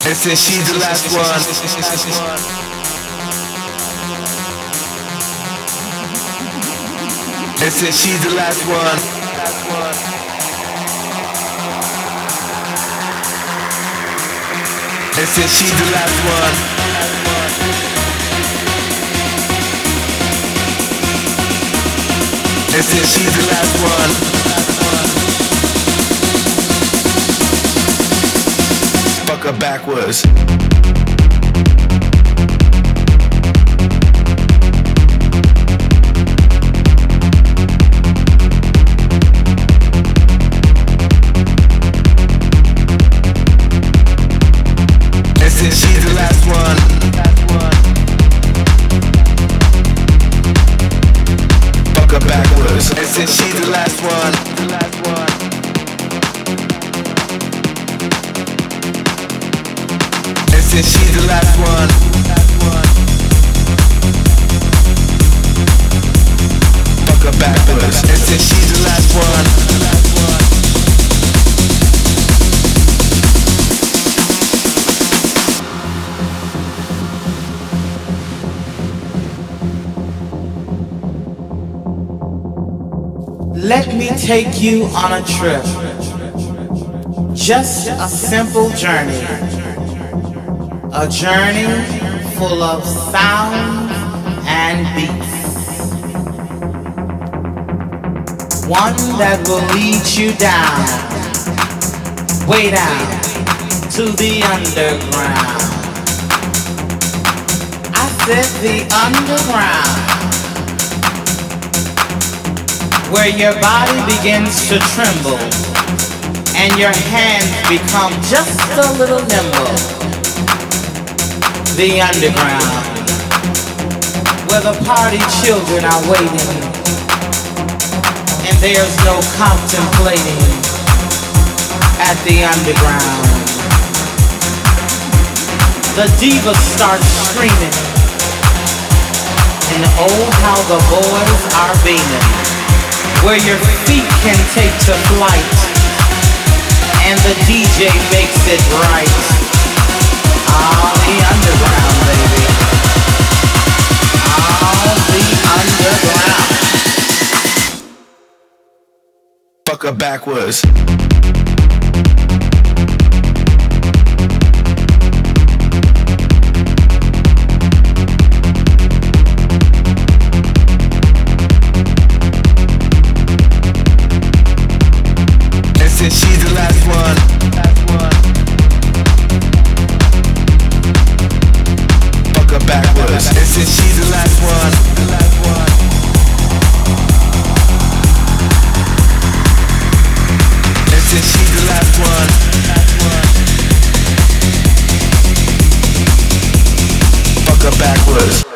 And since she's the last one, and since she's the last one, and since she's the last one, and since she's the last one, fuck her backwards. Since she's the last one, fuck her backwards. And since she's the last one, and since she's the last one, fuck her backwards. And since she's the last one. Let me take you on a trip. Just a simple journey. A journey full of sound and beats. One that will lead you down, way down to the underground. I said the underground. Where your body begins to tremble and your hands become just a little nimble. The underground, where the party children are waiting and there's no contemplating at the underground. The divas start screaming and oh how the boys are beaming. Where your feet can take to flight and the DJ makes it right. Ah, the underground, baby. Ah, the underground. Fuck her backwards. Since she's the last one, fuck her backwards. And since she's the last one, and since she's the last one, fuck her backwards.